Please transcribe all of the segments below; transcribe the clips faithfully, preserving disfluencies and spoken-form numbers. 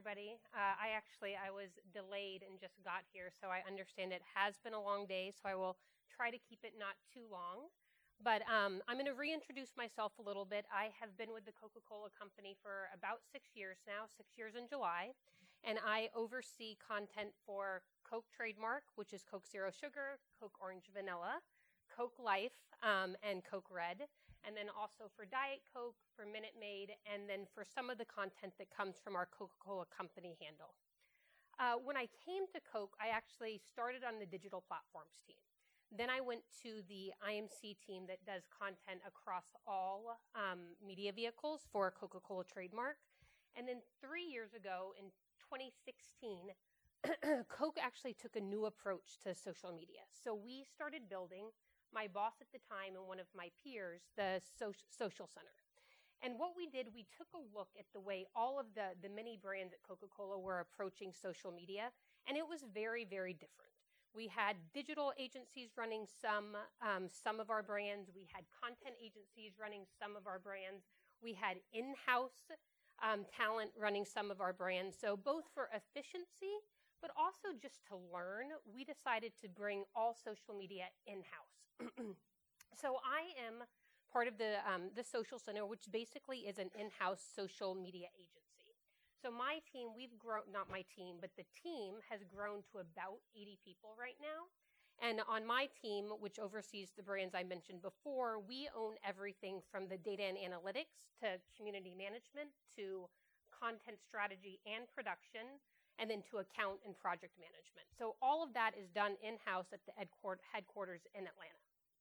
everybody. Uh, I actually, I was delayed and just got here, so I understand it has been a long day, so I will try to keep it not too long. But um, I'm going to reintroduce myself a little bit. I have been with the Coca-Cola Company for about six years now, six years in July, and I oversee content for Coke Trademark, which is Coke Zero Sugar, Coke Orange Vanilla, Coke Life, um, and Coke Red, and then also for Diet Coke, for Minute Maid, and then for some of the content that comes from our Coca-Cola Company handle. Uh, when I came to Coke, I actually started on the digital platforms team. Then I went to the I M C team that does content across all um, media vehicles for Coca-Cola Trademark. And then three years ago, in twenty sixteen, Coke actually took a new approach to social media. So we started building, my boss at the time and one of my peers, the so- social center. And what we did, we took a look at the way all of the, the many brands at Coca-Cola were approaching social media, and it was very, very different. We had digital agencies running some, um, some of our brands. We had content agencies running some of our brands. We had in-house um, talent running some of our brands. So both for efficiency, but also just to learn, we decided to bring all social media in-house. So I am part of the um, the Social Center, which basically is an in-house social media agency. So my team, we've grown, not my team, but the team has grown to about eighty people right now. And on my team, which oversees the brands I mentioned before, we own everything from the data and analytics to community management to content strategy and production, and then to account and project management. So all of that is done in-house at the headquarters in Atlanta.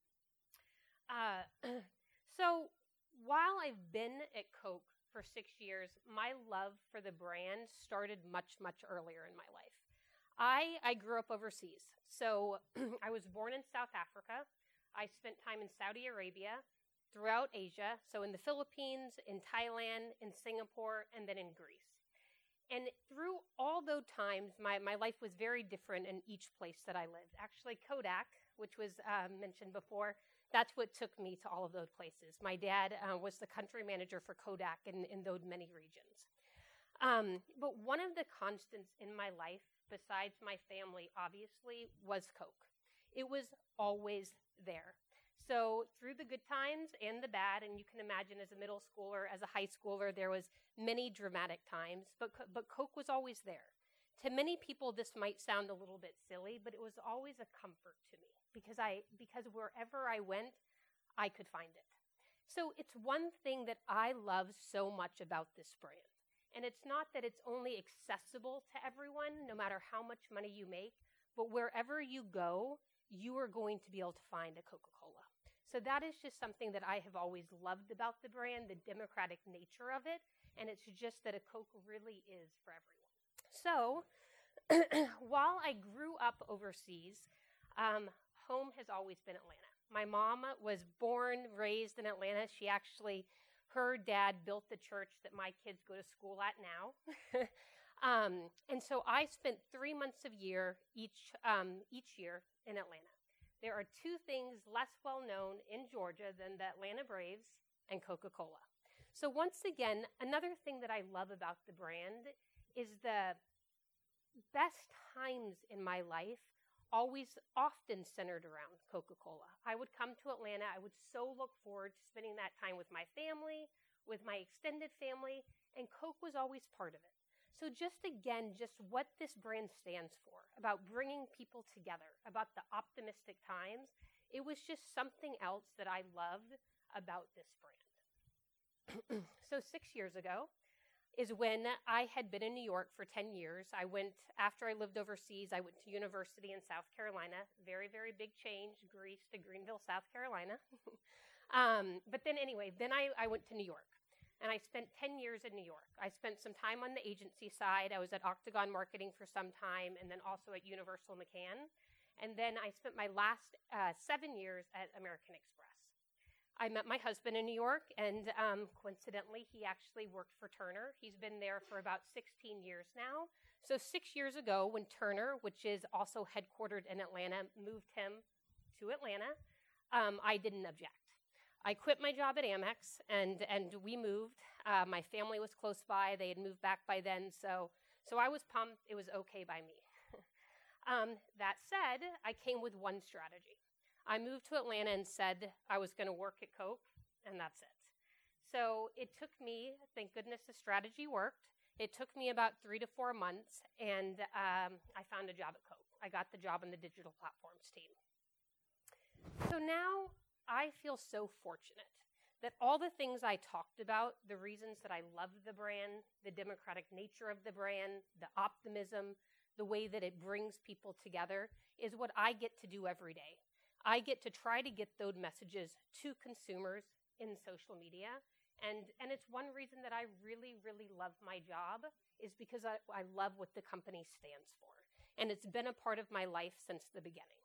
Uh, so while I've been at Coke for six years, my love for the brand started much, much earlier in my life. I, I grew up overseas. So I was born in South Africa. I spent time in Saudi Arabia, throughout Asia, so in the Philippines, in Thailand, in Singapore, and then in Greece. And through all those times, my, my life was very different in each place that I lived. Actually, Kodak, which was uh, mentioned before, that's what took me to all of those places. My dad uh, was the country manager for Kodak in, in those many regions. Um, but one of the constants in my life, besides my family, obviously, was Coke. It was always there. So through the good times and the bad, and you can imagine as a middle schooler, as a high schooler, there was many dramatic times, but, but Coke was always there. To many people, this might sound a little bit silly, but it was always a comfort to me because I because wherever I went, I could find it. So it's one thing that I love so much about this brand. And it's not that it's only accessible to everyone, no matter how much money you make, but wherever you go, you are going to be able to find a Coca-Cola. So that is just something that I have always loved about the brand, the democratic nature of it, and it's just that a Coke really is for everyone. So while I grew up overseas, um, home has always been Atlanta. My mom was born, raised in Atlanta. She actually, her dad built the church that my kids go to school at now. um, and so I spent three months of year each um, each year in Atlanta. There are two things less well known in Georgia than the Atlanta Braves and Coca-Cola. So once again, another thing that I love about the brand is the best times in my life always often centered around Coca-Cola. I would come to Atlanta. I would so look forward to spending that time with my family, with my extended family, and Coke was always part of it. So just again, just what this brand stands for, about bringing people together, about the optimistic times, it was just something else that I loved about this brand. So six years ago is when I had been in New York for ten years. I went, after I lived overseas, I went to university in South Carolina. Very, very big change, Greece to Greenville, South Carolina. um, but then anyway, then I, I went to New York. And I spent ten years in New York. I spent some time on the agency side. I was at Octagon Marketing for some time, and then also at Universal McCann. And then I spent my last uh, seven years at American Express. I met my husband in New York, and um, coincidentally, he actually worked for Turner. He's been there for about sixteen years now. So six years ago, when Turner, which is also headquartered in Atlanta, moved him to Atlanta, um, I didn't object. I quit my job at Amex, and, and we moved. Uh, my family was close by. They had moved back by then, so So I was pumped. It was okay by me. um, that said, I came with one strategy. I moved to Atlanta and said I was going to work at Coke, and that's it. So it took me, thank goodness the strategy worked, it took me about three to four months, and um, I found a job at Coke. I got the job on the digital platforms team. So now I feel so fortunate that all the things I talked about, the reasons that I love the brand, the democratic nature of the brand, the optimism, the way that it brings people together, is what I get to do every day. I get to try to get those messages to consumers in social media. And, and it's one reason that I really, really love my job is because I, I love what the company stands for. And it's been a part of my life since the beginning.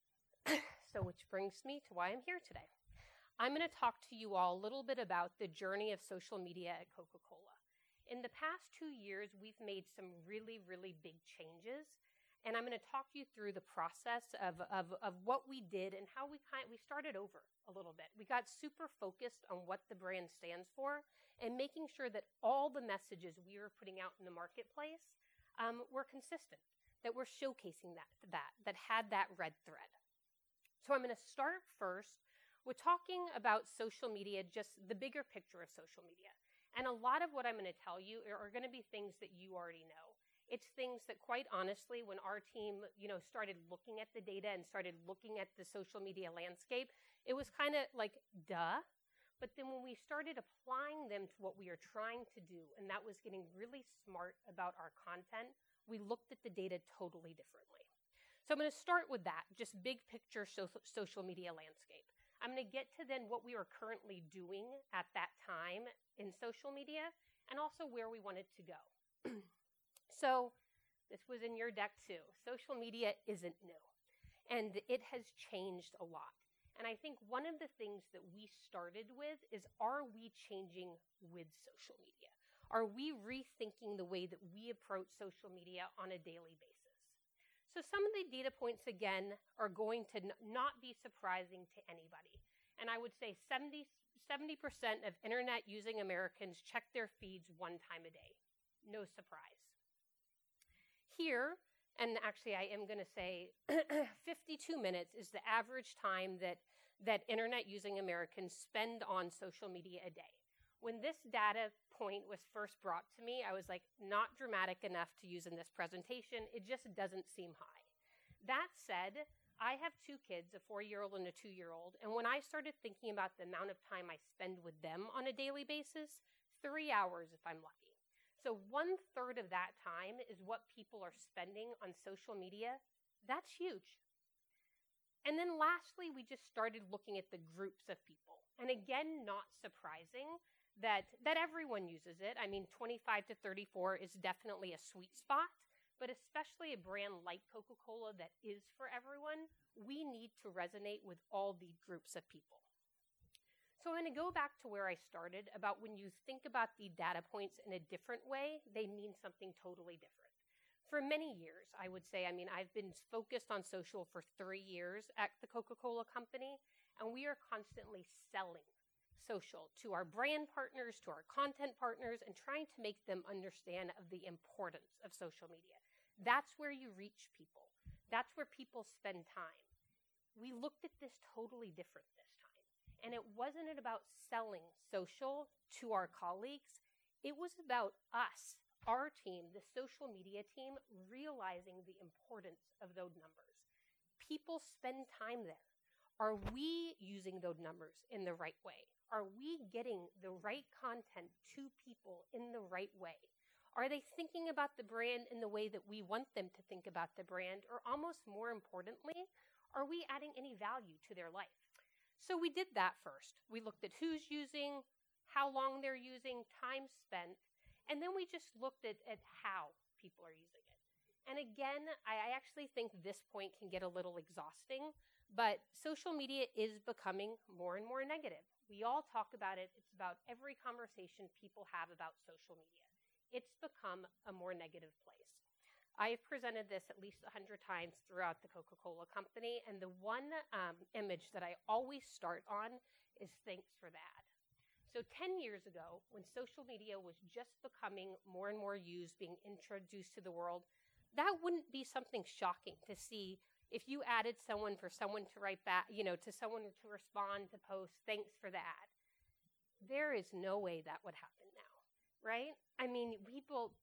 So which brings me to why I'm here today. I'm going to talk to you all a little bit about the journey of social media at Coca-Cola. In the past two years, we've made some really, really big changes. And I'm going to talk you through the process of, of, of what we did and how we kind we started over a little bit. We got super focused on what the brand stands for and making sure that all the messages we were putting out in the marketplace um, were consistent, that we're showcasing that, that, that had that red thread. So I'm going to start first with talking about social media, just the bigger picture of social media. And a lot of what I'm going to tell you are, are going to be things that you already know. It's things that, quite honestly, when our team, you know, started looking at the data and started looking at the social media landscape, it was kind of like, duh. But then when we started applying them to what we are trying to do, and that was getting really smart about our content, we looked at the data totally differently. So I'm going to start with that, just big picture so- social media landscape. I'm going to get to then what we were currently doing at that time in social media, and also where we wanted to go. So this was in your deck too. Social media isn't new, and it has changed a lot. And I think one of the things that we started with is, are we changing with social media? Are we rethinking the way that we approach social media on a daily basis? So some of the data points, again, are going to n- not be surprising to anybody. And I would say seventy, seventy percent of internet-using Americans check their feeds one time a day. No surprise. Here, and actually I am going to say fifty-two minutes is the average time that, that internet-using Americans spend on social media a day. When this data point was first brought to me, I was like, not dramatic enough to use in this presentation. It just doesn't seem high. That said, I have two kids, a four-year-old and a two-year-old, and when I started thinking about the amount of time I spend with them on a daily basis, three hours if I'm lucky. So one third of that time is what people are spending on social media. That's huge. And then lastly, we just started looking at the groups of people. And again, not surprising that, that everyone uses it. I mean, twenty-five to thirty-four is definitely a sweet spot, but especially a brand like Coca-Cola that is for everyone, we need to resonate with all the groups of people. So I'm going to go back to where I started about when you think about the data points in a different way, they mean something totally different. For many years, I would say, I mean, I've been focused on social for three years at the Coca-Cola Company, and we are constantly selling social to our brand partners, to our content partners, and trying to make them understand of the importance of social media. That's where you reach people. That's where people spend time. We looked at this totally different this time. And it wasn't about selling social to our colleagues. It was about us, our team, the social media team, realizing the importance of those numbers. People spend time there. Are we using those numbers in the right way? Are we getting the right content to people in the right way? Are they thinking about the brand in the way that we want them to think about the brand? Or almost more importantly, are we adding any value to their life? So we did that first. We looked at who's using, how long they're using, time spent, and then we just looked at, at how people are using it. And again, I actually think this point can get a little exhausting, but social media is becoming more and more negative. We all talk about it. It's about every conversation people have about social media. It's become a more negative place. I've presented this at least one hundred times throughout the Coca-Cola Company, and the one um, image that I always start on is thanks for the ad. So ten years ago, when social media was just becoming more and more used, being introduced to the world, that wouldn't be something shocking to see if you added someone for someone to write back, you know, to someone to respond to post, thanks for the ad. There is no way that would happen now, right? I mean, people,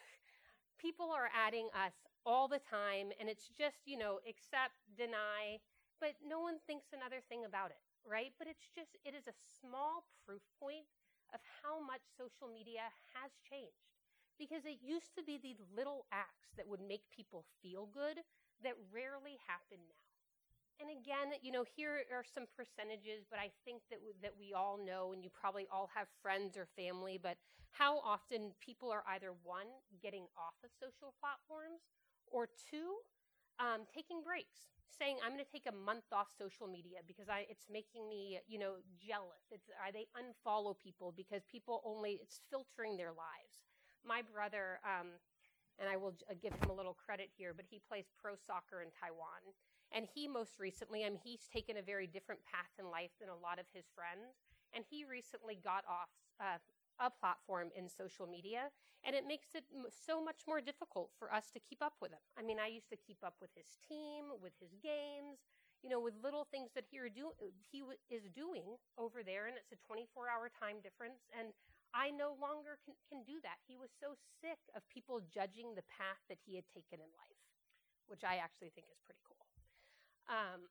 people are adding us all the time, and it's just, you know, accept, deny, but no one thinks another thing about it, right? But it's just, it is a small proof point of how much social media has changed. Because it used to be these little acts that would make people feel good that rarely happen now. And again, you know, here are some percentages, but I think that w- that we all know, and you probably all have friends or family, but how often people are either, one, getting off of social platforms, or two, um, taking breaks, saying, I'm going to take a month off social media because I, it's making me, you know, jealous. It's, are they unfollow people because people only, it's filtering their lives. My brother, um, and I will j- give him a little credit here, but he plays pro soccer in Taiwan. And he most recently, I mean, he's taken a very different path in life than a lot of his friends. And he recently got off uh, a platform in social media. And it makes it m- so much more difficult for us to keep up with him. I mean, I used to keep up with his team, with his games, you know, with little things that he, are do- he w- is doing over there. And it's a twenty-four hour time difference. And I no longer can, can do that. He was so sick of people judging the path that he had taken in life, which I actually think is pretty cool. Um,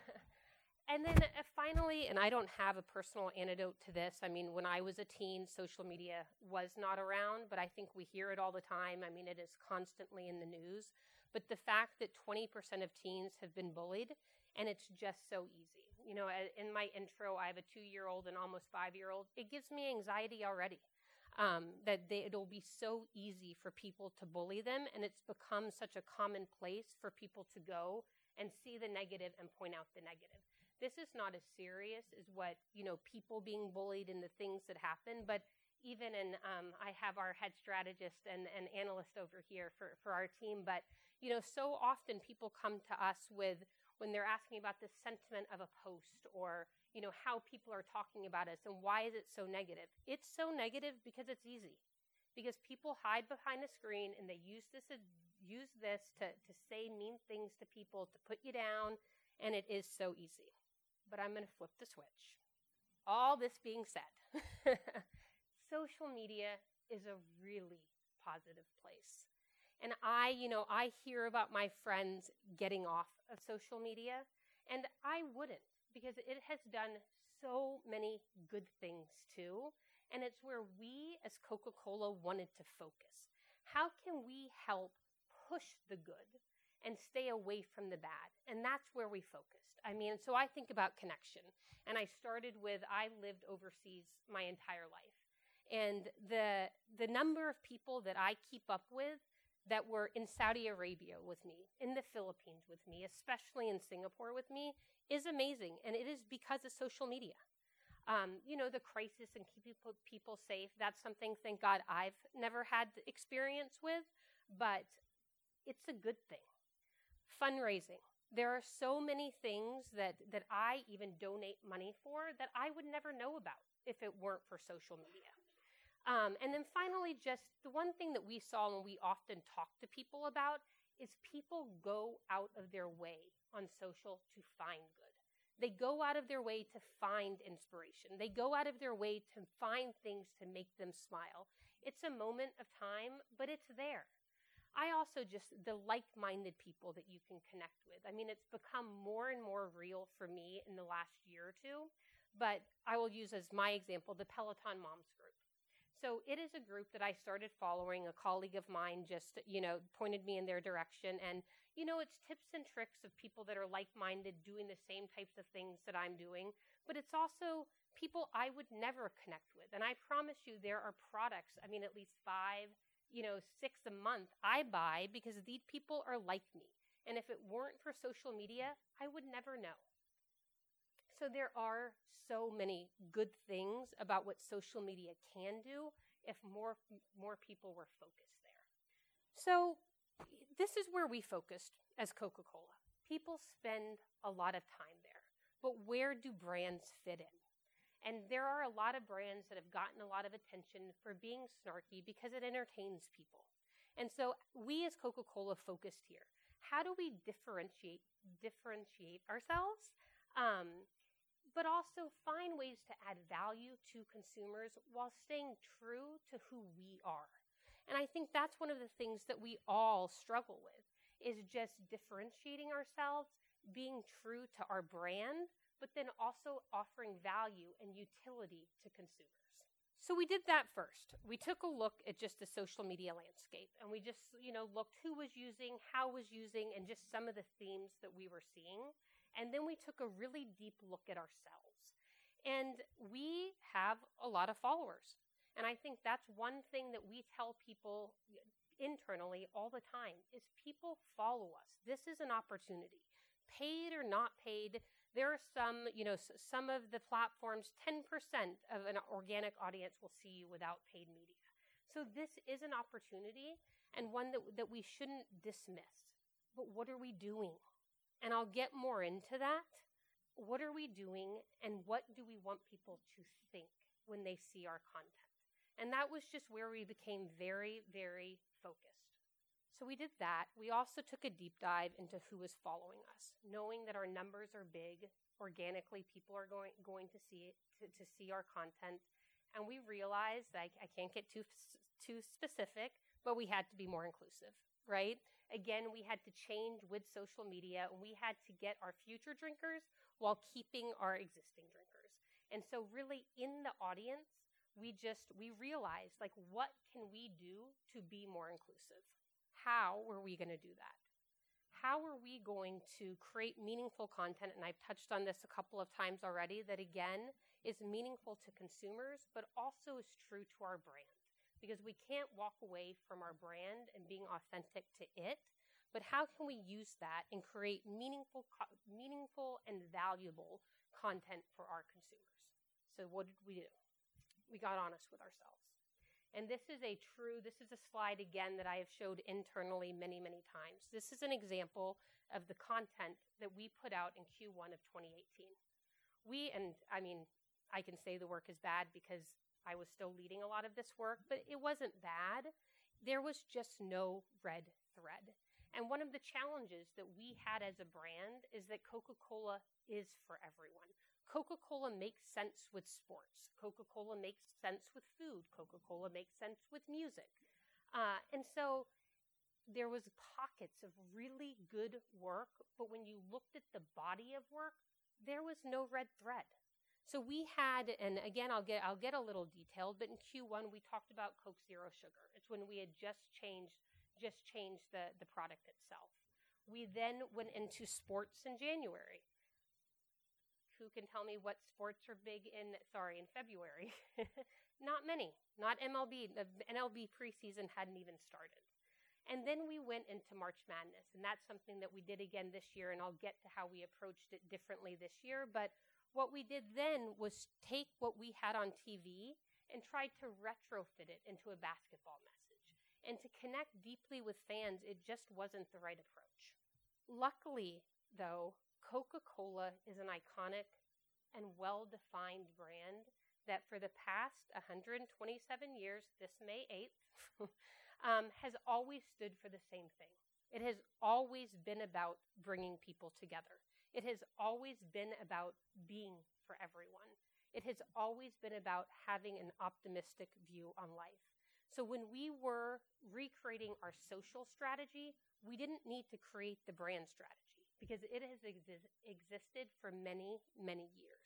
and then uh, finally, and I don't have a personal antidote to this. I mean, when I was a teen, social media was not around, but I think we hear it all the time. I mean, it is constantly in the news. But the fact that twenty percent of teens have been bullied, and it's just so easy. You know, in my intro, I have a two-year-old and almost five-year-old. It gives me anxiety already, um, that they, it'll be so easy for people to bully them, and it's become such a common place for people to go and see the negative and point out the negative. This is not as serious as what, you know, people being bullied and the things that happen, but even in, um, I have our head strategist and, and analyst over here for, for our team, but, you know, so often people come to us with, when they're asking about the sentiment of a post or, you know, how people are talking about us and why is it so negative? It's so negative because it's easy. Because people hide behind a screen and they use this use this to, to say mean things to people, to put you down, and it is so easy. But I'm going to flip the switch. All this being said, social media is a really positive place. And I, you know, I hear about my friends getting off of social media, and I wouldn't, because it has done so many good things too, and it's where we as Coca-Cola wanted to focus. How can we help push the good and stay away from the bad? And that's where we focused. I mean, so I think about connection, and I started with, I lived overseas my entire life, and the the number of people that I keep up with that were in Saudi Arabia with me, in the Philippines with me, especially in Singapore with me, is amazing. And it is because of social media. Um, you know, the crisis and keeping people safe, that's something, thank God, I've never had experience with, but it's a good thing. Fundraising. There are so many things that, that I even donate money for that I would never know about if it weren't for social media. Um, and then finally, just the one thing that we saw and we often talk to people about is people go out of their way on social to find good. They go out of their way to find inspiration. They go out of their way to find things to make them smile. It's a moment of time, but it's there. I also just, the like-minded people that you can connect with. I mean, it's become more and more real for me in the last year or two, but I will use as my example, the Peloton Moms group. So it is a group that I started following. A colleague of mine just, you know, pointed me in their direction. And, you know, it's tips and tricks of people that are like-minded doing the same types of things that I'm doing. But it's also people I would never connect with. And I promise you there are products, I mean, at least five, you know, six a month I buy because these people are like me. And if it weren't for social media, I would never know. So there are so many good things about what social media can do if more more people were focused there. So this is where we focused as Coca-Cola. People spend a lot of time there, but where do brands fit in? And there are a lot of brands that have gotten a lot of attention for being snarky because it entertains people. And so we as Coca-Cola focused here. How do we differentiate differentiate ourselves, um, but also find ways to add value to consumers while staying true to who we are? And I think that's one of the things that we all struggle with, is just differentiating ourselves, being true to our brand, but then also offering value and utility to consumers. So we did that first. We took a look at just the social media landscape, and we just, you know, looked who was using, how was using, and just some of the themes that we were seeing. And then we took a really deep look at ourselves. And we have a lot of followers. And I think that's one thing that we tell people internally all the time, is people follow us. This is an opportunity. Paid or not paid, there are some, you know, some of the platforms, ten percent of an organic audience will see you without paid media. So this is an opportunity, and one that, that we shouldn't dismiss. But what are we doing? And I'll get more into that. What are we doing, and what do we want people to think when they see our content? And that was just where we became very, very focused. So we did that. We also took a deep dive into who was following us, knowing that our numbers are big. Organically, people are going going to see it, to, to see our content. And we realized, like, I can't get too too specific, but we had to be more inclusive, right? Again, we had to change with social media, and we had to get our future drinkers while keeping our existing drinkers. And so really in the audience, we just, we realized, like, what can we do to be more inclusive? How were we going to do that? How are we going to create meaningful content? And I've touched on this a couple of times already, that again is meaningful to consumers, but also is true to our brand. Because we can't walk away from our brand and being authentic to it, but how can we use that and create meaningful, meaningful and valuable content for our consumers? So what did we do? We got honest with ourselves. And this is a true, this is a slide again that I have showed internally many, many times. This is an example of the content that we put out in Q one of twenty eighteen. We, and I mean, I can say the work is bad because I was still leading a lot of this work, but it wasn't bad. There was just no red thread. And one of the challenges that we had as a brand is that Coca-Cola is for everyone. Coca-Cola makes sense with sports. Coca-Cola makes sense with food. Coca-Cola makes sense with music. Uh, and so there was pockets of really good work, but when you looked at the body of work, there was no red thread. So we had, and again, I'll get I'll get a little detailed, but in Q one we talked about Coke Zero Sugar. It's when we had just changed just changed the, the product itself. We then went into sports in January. Who can tell me what sports are big in, sorry, in February? Not many. Not M L B. The N L B preseason hadn't even started. And then we went into March Madness, and that's something that we did again this year, and I'll get to how we approached it differently this year. But what we did then was take what we had on T V and tried to retrofit it into a basketball message. And to connect deeply with fans, it just wasn't the right approach. Luckily, though, Coca-Cola is an iconic and well-defined brand that for the past one hundred twenty-seven years, this May eighth, um, has always stood for the same thing. It has always been about bringing people together. It has always been about being for everyone. It has always been about having an optimistic view on life. So when we were recreating our social strategy, we didn't need to create the brand strategy, because it has exi- existed for many, many years.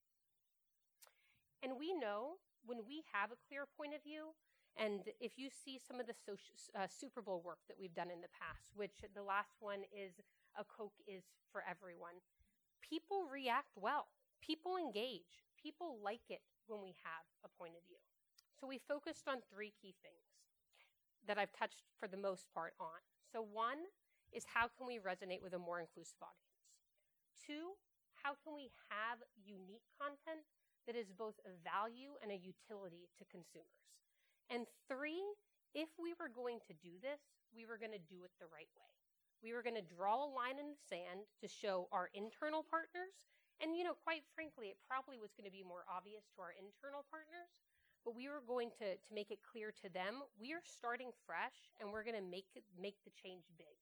And we know when we have a clear point of view, and if you see some of the social, uh, Super Bowl work that we've done in the past, which the last one is A Coke is for Everyone, people react well. People engage. People like it when we have a point of view. So we focused on three key things that I've touched for the most part on. So one is how can we resonate with a more inclusive audience? Two, how can we have unique content that is both a value and a utility to consumers? And three, if we were going to do this, we were going to do it the right way. We were going to draw a line in the sand to show our internal partners And, you know, quite frankly, it probably was going to be more obvious to our internal partners, but we were going to, to make it clear to them, we are starting fresh and we're going to make, make the change big.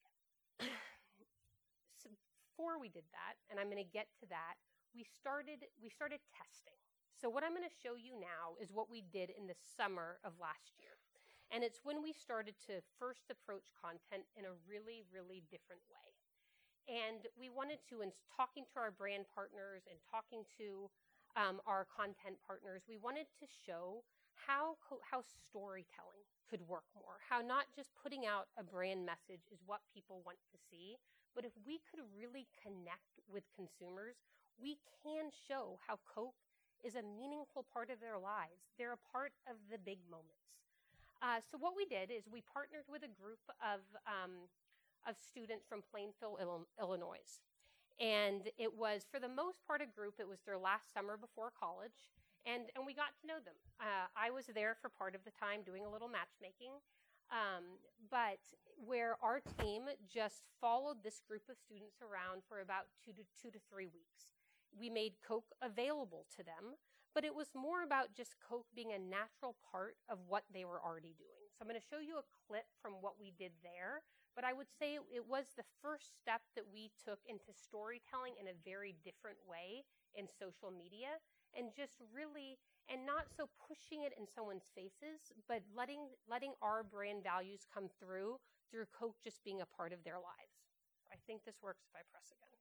So before we did that, and I'm going to get to that, we started, we started testing. So what I'm going to show you now is what we did in the summer of last year. And it's when we started to first approach content in a really, really different way. And we wanted to, in talking to our brand partners and talking to um, our content partners, we wanted to show how, how storytelling could work more, how not just putting out a brand message is what people want to see, but if we could really connect with consumers, we can show how Coke is a meaningful part of their lives. They're a part of the big moments. Uh, so what we did is we partnered with a group of um, of students from Plainfield, Illinois. And it was, for the most part, a group. It was their last summer before college, and, and we got to know them. Uh, I was there for part of the time doing a little matchmaking, um, but where our team just followed this group of students around for about two to two to three weeks. We made Coke available to them, but it was more about just Coke being a natural part of what they were already doing. So I'm going to show you a clip from what we did there. But I would say it was the first step that we took into storytelling in a very different way in social media, and just really, and not so pushing it in someone's faces, but letting letting our brand values come through through Coke just being a part of their lives. I think this works if I press again.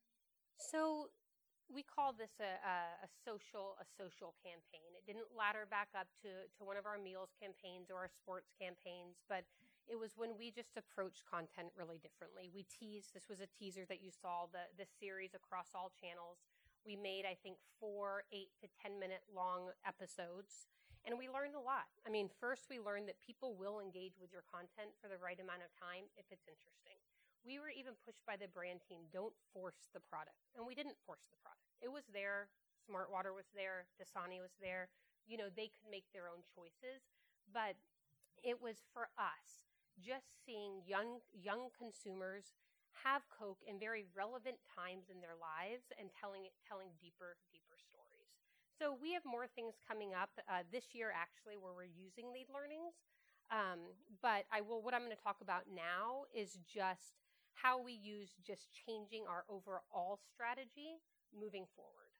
So we call this a, a, a social a social campaign. It didn't ladder back up to, to one of our meals campaigns or our sports campaigns, but it was when we just approached content really differently. We teased, this was a teaser that you saw, the, the series across all channels. We made, I think, four, eight to ten minute long episodes, and we learned a lot. I mean, first we learned that people will engage with your content for the right amount of time if it's interesting. We were even pushed by the brand team, don't force the product. And we didn't force the product. It was there, Smartwater was there, Dasani was there. You know, they could make their own choices, but it was for us. Just seeing young young consumers have Coke in very relevant times in their lives and telling telling deeper, deeper stories. So we have more things coming up uh, this year, actually, where we're using these learnings. Um, but I will. What I'm going to talk about now is just how we use just changing our overall strategy moving forward.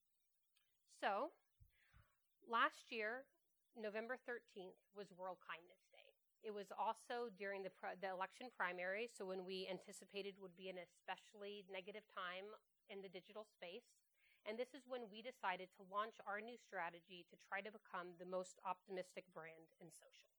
So last year, November thirteenth was World Kindness Day. It was also during the, the election primary, so when we anticipated would be an especially negative time in the digital space. And this is when we decided to launch our new strategy to try to become the most optimistic brand in social.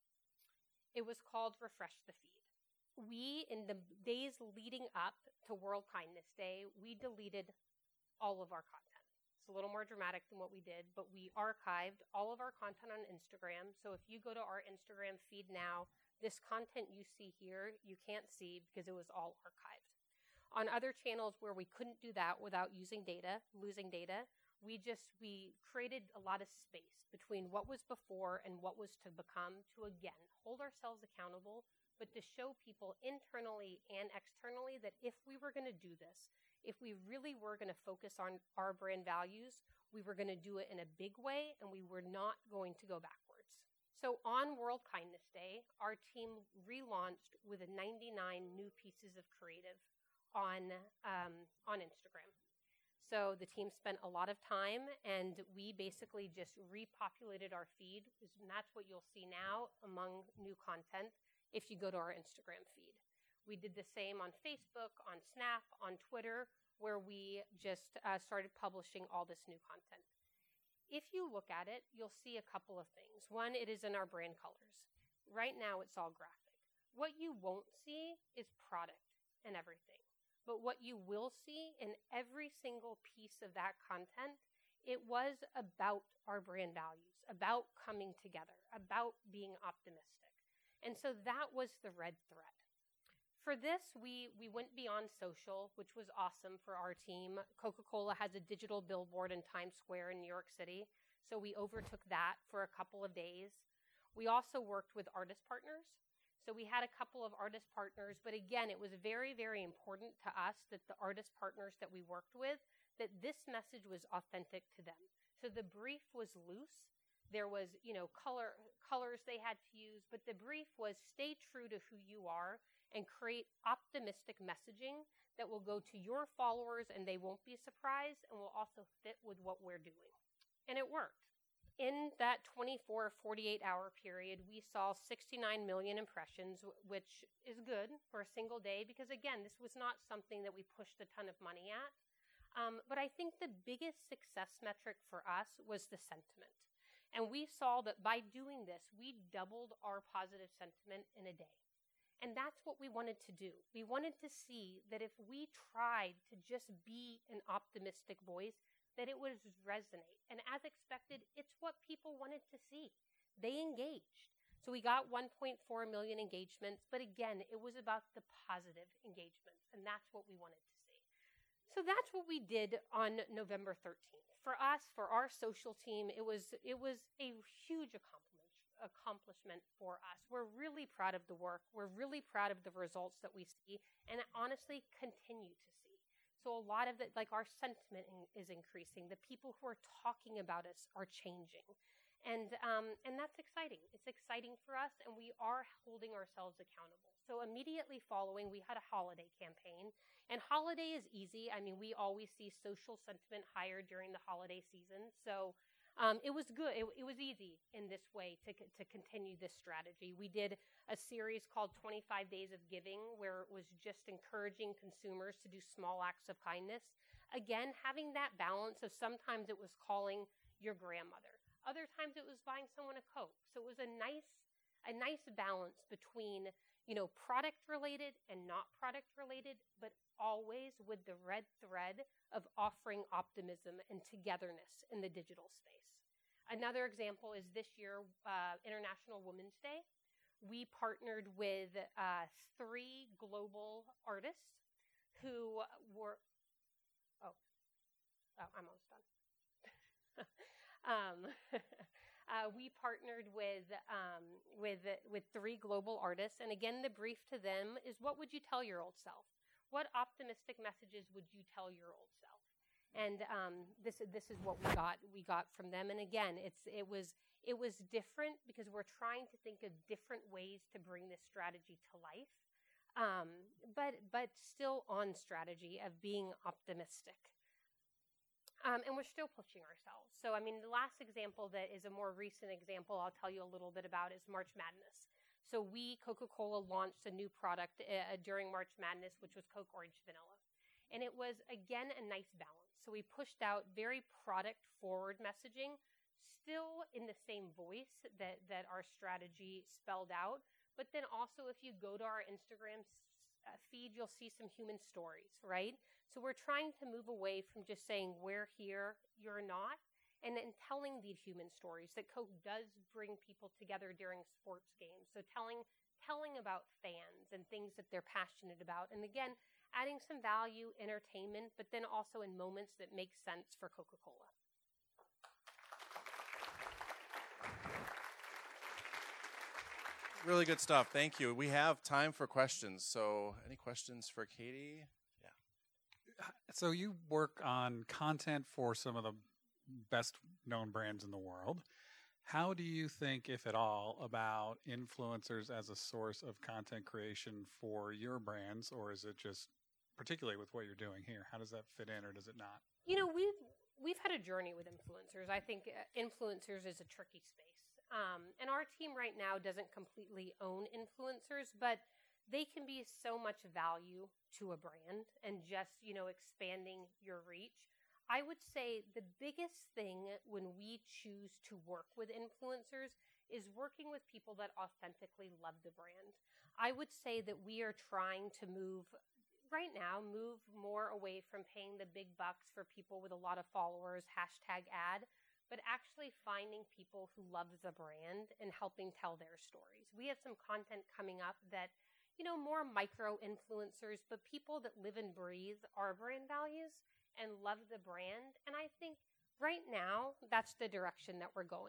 It was called Refresh the Feed. We, in the days leading up to World Kindness Day, we deleted all of our content. It's a little more dramatic than what we did, but we archived all of our content on Instagram. So if you go to our Instagram feed now, this content you see here, you can't see because it was all archived. On other channels where we couldn't do that without using data, losing data, we just, we created a lot of space between what was before and what was to become to, again, hold ourselves accountable, but to show people internally and externally that if we were going to do this, if we really were going to focus on our brand values, we were going to do it in a big way, and we were not going to go backwards. So on World Kindness Day, our team relaunched with ninety-nine new pieces of creative on, um, on Instagram. So the team spent a lot of time, and we basically just repopulated our feed, and that's what you'll see now among new content if you go to our Instagram feed. We did the same on Facebook, on Snap, on Twitter, where we just uh, started publishing all this new content. If you look at it, you'll see a couple of things. One, it is in our brand colors. Right now, it's all graphic. What you won't see is product and everything. But what you will see in every single piece of that content, it was about our brand values, about coming together, about being optimistic. And so that was the red thread. For this, we, we went beyond social, which was awesome for our team. Coca-Cola has a digital billboard in Times Square in New York City, so we overtook that for a couple of days. We also worked with artist partners. So we had a couple of artist partners, but again, it was very, very important to us that the artist partners that we worked with, that this message was authentic to them. So the brief was loose. There was, you know, color colors they had to use, but the brief was stay true to who you are and create optimistic messaging that will go to your followers and they won't be surprised and will also fit with what we're doing. And it worked. In that twenty-four, forty-eight hour period, we saw sixty-nine million impressions, which is good for a single day because, again, this was not something that we pushed a ton of money at. Um, but I think the biggest success metric for us was the sentiment. And we saw that by doing this, we doubled our positive sentiment in a day. And that's what we wanted to do. We wanted to see that if we tried to just be an optimistic voice, that it would resonate. And as expected, it's what people wanted to see. They engaged. So we got one point four million engagements, but again, it was about the positive engagements, and that's what we wanted to see. So that's what we did on November thirteenth. For us, for our social team, it was it was a huge accomplishment, accomplishment for us. We're really proud of the work. We're really proud of the results that we see, and honestly, continue to see. So a lot of it, like our sentiment is increasing. The people who are talking about us are changing. And um, and that's exciting. It's exciting for us, and we are holding ourselves accountable. So immediately following, we had a holiday campaign. And holiday is easy. I mean, we always see social sentiment higher during the holiday season. So um, it was good. It, it was easy in this way to, to continue this strategy. We did a series called twenty-five days of Giving, where it was just encouraging consumers to do small acts of kindness. Again, having that balance of sometimes it was calling your grandmother. Other times it was buying someone a Coke. So it was a nice, a nice balance between, you know, product related and not product related, but always with the red thread of offering optimism and togetherness in the digital space. Another example is this year, uh, International Women's Day. We partnered with uh, three global artists who were, oh, oh I'm almost done. um, uh, we partnered with, um, with, with three global artists. And again, the brief to them is, what would you tell your old self? What optimistic messages would you tell your old self? And um, this this is what we got we got from them. And again, it's it was it was different because we're trying to think of different ways to bring this strategy to life, um, but but still on strategy of being optimistic. Um, and we're still pushing ourselves. So I mean, the last example that is a more recent example I'll tell you a little bit about is March Madness. So we, Coca-Cola, launched a new product uh, during March Madness, which was Coke Orange Vanilla. And it was, again, a nice balance. So we pushed out very product-forward messaging, still in the same voice that, that our strategy spelled out. But then also, if you go to our Instagram uh, feed, you'll see some human stories, right? So we're trying to move away from just saying, we're here, you're not, and then telling the human stories that Coke does bring people together during sports games. So telling telling about fans and things that they're passionate about. And again, adding some value, entertainment, but then also in moments that make sense for Coca-Cola. Really good stuff. Thank you. We have time for questions. So any questions for Katie? Yeah. So you work on content for some of the best known brands in the world. How do you think, if at all, about influencers as a source of content creation for your brands, or is it just, particularly with what you're doing here, how does that fit in, or does it not? You know, we've we've had a journey with influencers. I think uh, influencers is a tricky space, um, and our team right now doesn't completely own influencers, but they can be so much value to a brand and just, you know, expanding your reach. I would say the biggest thing when we choose to work with influencers is working with people that authentically love the brand. I would say that we are trying to move, right now, move more away from paying the big bucks for people with a lot of followers, hashtag ad, but actually finding people who love the brand and helping tell their stories. We have some content coming up that, you know, more micro influencers, but people that live and breathe our brand values and love the brand. And I think right now, that's the direction that we're going.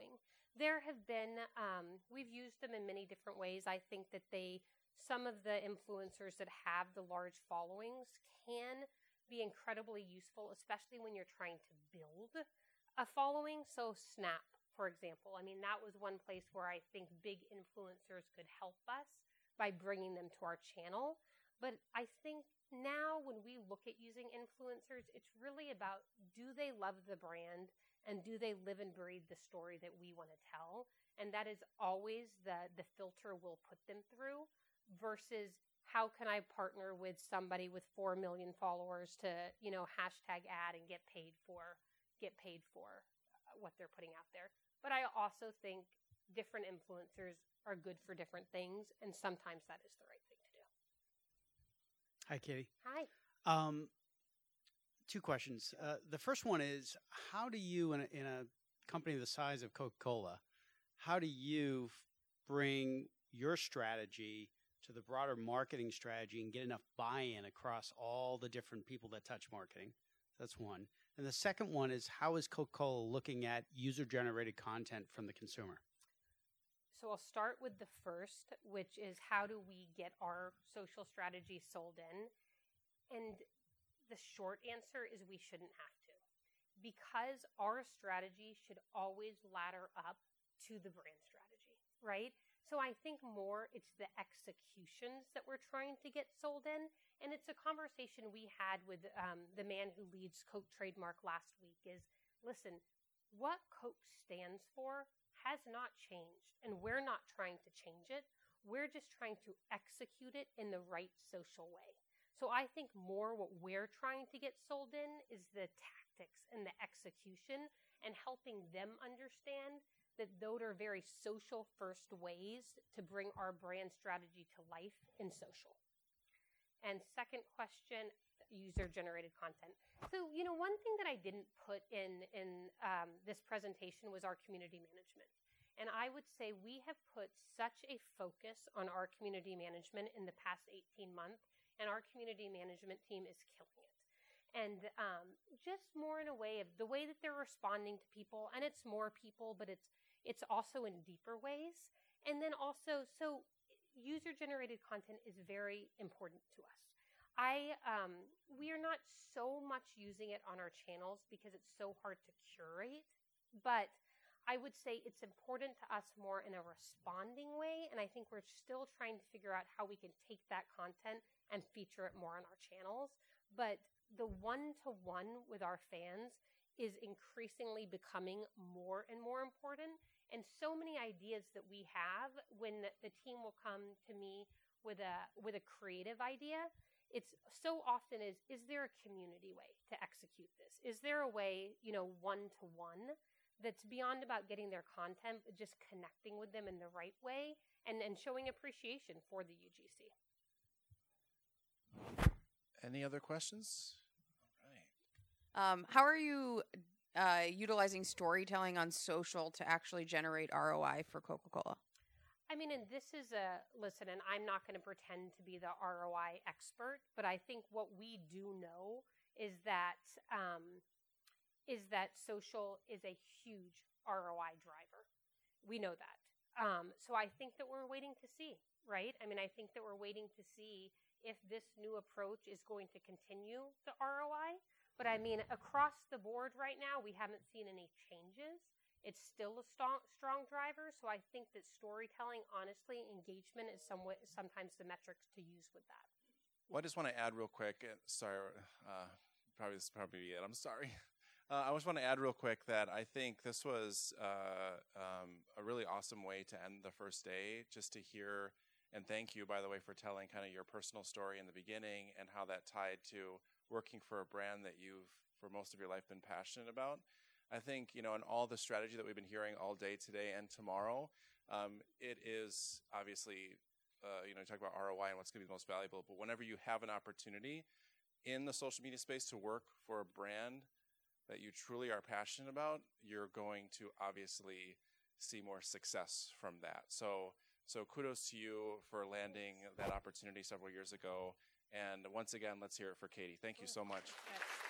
There have been, um, we've used them in many different ways. I think that they, some of the influencers that have the large followings can be incredibly useful, especially when you're trying to build a following. So Snap, for example, I mean, that was one place where I think big influencers could help us by bringing them to our channel. But I think now when we look at using influencers, it's really about, do they love the brand and do they live and breathe the story that we want to tell? And that is always the, the filter we'll put them through versus how can I partner with somebody with four million followers to, you know, hashtag ad and get paid for, get paid for what they're putting out there. But I also think different influencers are good for different things, and sometimes that is the right thing to do. Hi, Katie. Hi. Um, two questions. Uh, the first one is, how do you, in a, in a company the size of Coca-Cola, how do you f- bring your strategy to the broader marketing strategy and get enough buy-in across all the different people that touch marketing? That's one. And the second one is, how is Coca-Cola looking at user-generated content from the consumer? So I'll start with the first, which is how do we get our social strategy sold in? And the short answer is we shouldn't have to, because our strategy should always ladder up to the brand strategy, right? So I think more it's the executions that we're trying to get sold in. And it's a conversation we had with um, the man who leads Coke Trademark last week is, listen, what Coke stands for has not changed, and we're not trying to change it. We're just trying to execute it in the right social way. So I think more what we're trying to get sold in is the tactics and the execution and helping them understand that those are very social first ways to bring our brand strategy to life in social. And second question, user-generated content. So, you know, one thing that I didn't put in, in um, this presentation was our community management. And I would say we have put such a focus on our community management in the past eighteen months, and our community management team is killing it. And um, just more in a way of the way that they're responding to people, and it's more people, but it's it's also in deeper ways. And then also, so user-generated content is very important to us. I um, we are not so much using it on our channels because it's so hard to curate, but I would say it's important to us more in a responding way, and I think we're still trying to figure out how we can take that content and feature it more on our channels. But the one-to-one with our fans is increasingly becoming more and more important, and so many ideas that we have when the, the team will come to me with a with a creative idea, it's so often is, is there a community way to execute this? Is there a way, you know, one-to-one that's beyond about getting their content, but just connecting with them in the right way and, and showing appreciation for the U G C? Any other questions? All right. Um, how are you uh, utilizing storytelling on social to actually generate R O I for Coca-Cola? I mean, and this is a, listen, and I'm not going to pretend to be the R O I expert, but I think what we do know is that, um, is that social is a huge R O I driver. We know that. Um, so I think that we're waiting to see, right? I mean, I think that we're waiting to see if this new approach is going to continue the R O I. But I mean, across the board right now, we haven't seen any changes. It's still a strong, strong driver. So I think that storytelling, honestly, engagement is somewhat, sometimes the metrics to use with that. Well, I just want to add real quick. uh, Sorry, uh, probably this is probably it. I'm sorry. Uh, I just want to add real quick that I think this was uh, um, a really awesome way to end the first day, just to hear, and thank you, by the way, for telling kind of your personal story in the beginning and how that tied to working for a brand that you've, for most of your life, been passionate about. I think, you know, in all the strategy that we've been hearing all day today and tomorrow, um, it is obviously, uh, you know, you talk about R O I and what's going to be the most valuable, but whenever you have an opportunity in the social media space to work for a brand that you truly are passionate about, you're going to obviously see more success from that. So, so kudos to you for landing that opportunity several years ago. And once again, let's hear it for Katie. Thank you so much.